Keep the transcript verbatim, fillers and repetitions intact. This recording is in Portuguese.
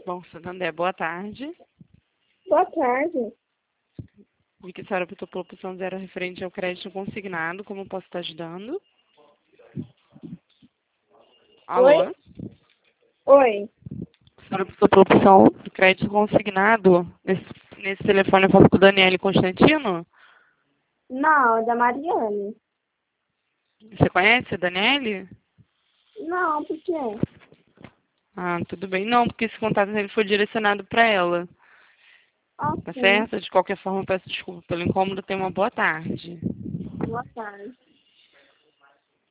Banco Santander, boa tarde. Boa tarde. Vi que a senhora optou pela opção zero referente ao crédito consignado. Como eu posso estar ajudando? Alô? Oi? Oi. A senhora optou pela opção do crédito consignado. Nesse, nesse telefone eu falo com o Daniele Constantino. Não, é da Mariane. Você conhece a Daniele? Não, por quê? Ah, tudo bem. Não, porque esse contato dele foi direcionado para ela. Tá Ok. certo? De qualquer forma, eu peço desculpa pelo incômodo. Tenha uma boa tarde. Boa tarde.